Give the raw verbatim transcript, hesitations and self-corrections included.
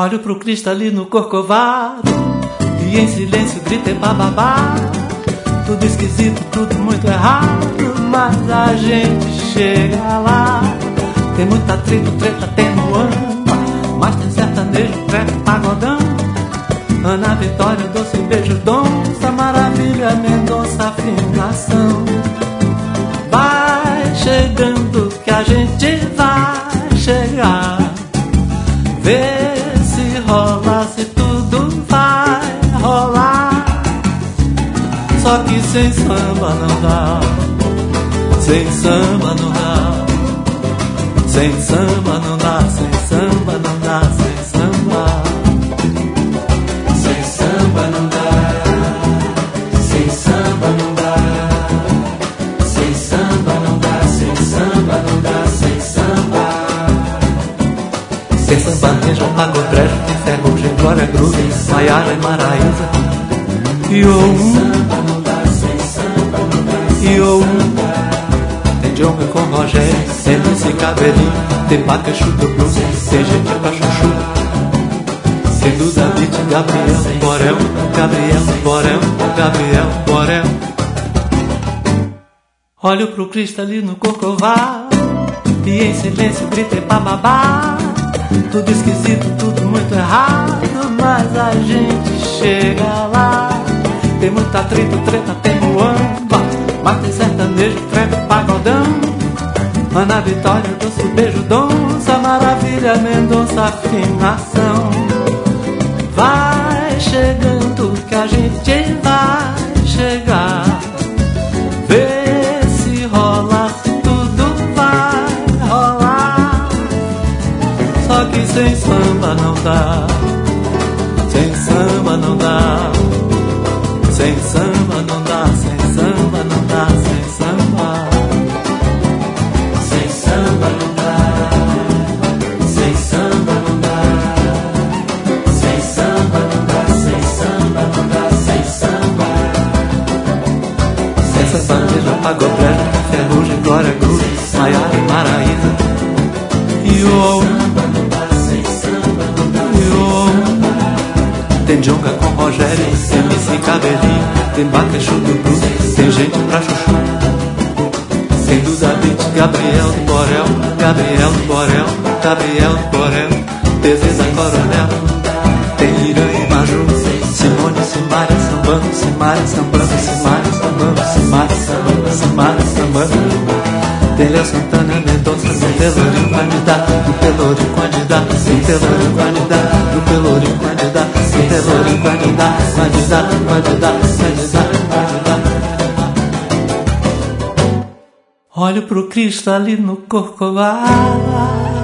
Olho pro Cristo ali no Corcovado e em silêncio gritei bababá. Tudo esquisito, tudo muito errado, mas a gente chega lá. Tem muita treta, treta tem no amba, mas tem sertanejo, treco, pagodão. Ana Vitória, doce beijo, donça, maravilha, Mendonça, afinação. Vai chegando que a gente vai chegar. Vê se rola, se tudo vai rolar. Só que sem samba não dá, sem samba não dá, sem samba não dá, sem samba não dá, sem samba. Sem samba não dá, sem samba não dá, sem samba não dá, sem samba não dá, sem samba. Sem sertanejo, pago brejo, tem ferrugem, glória, groove, Maiara e Maraísa. E o um, e o um, tem Djonga com Rogério, tem Lucy Cabelinho, tem Paca, Chuta, Blues, tem gente pra chuchu. Tem Duda, Beat, Gabriel, Borel, Gabriel, Borel, Gabriel, Borel. Olho pro Cristo ali no Corcovado e em silêncio gritei bababá. Tudo esquisito, tudo muito errado, mas a gente chega lá. Tem muita treta, treta tem muamba, mas tem sertanejo, treco, pagodão. Ana Vitória, doce beijo, donça, maravilha, Mendonça, afinação. Vai chegando que a gente vai chegar. Vê se rola, se tudo vai rolar. Só que sem samba não dá, sem samba não dá, sem samba não dá, sem samba não dá, sem samba. Sem samba não dá, sem samba não dá, sem samba não dá, sem samba não dá, sem samba. Sem sertanejo, pagou brejo, ferrugem, glória, groove, Maiara e Maraísa. E o tem Djonga com Rogério, tem M C Cabelinho, tem Baca, Chuta, Blues, tem gente pra chuchu. Tem Duda, Beat, Gabriel do Borel, Gabriel do Borel, Gabriel do Borel, Teresa Coronel, tem Irã e Maju, Simone, Simária, sambando, Simária, sambando, Simária, sambando, Simária, sambando, Simária, sambando. Tem Léo Santana, Mendonça, no Pelourinho candidato, no Pelourinho candidato, no Pelourinho candidato, no Pelourinho candidato, no Pelourinho candidato, candidato, candidato, candidato, candidato. Olho pro Cristo ali no Corcovado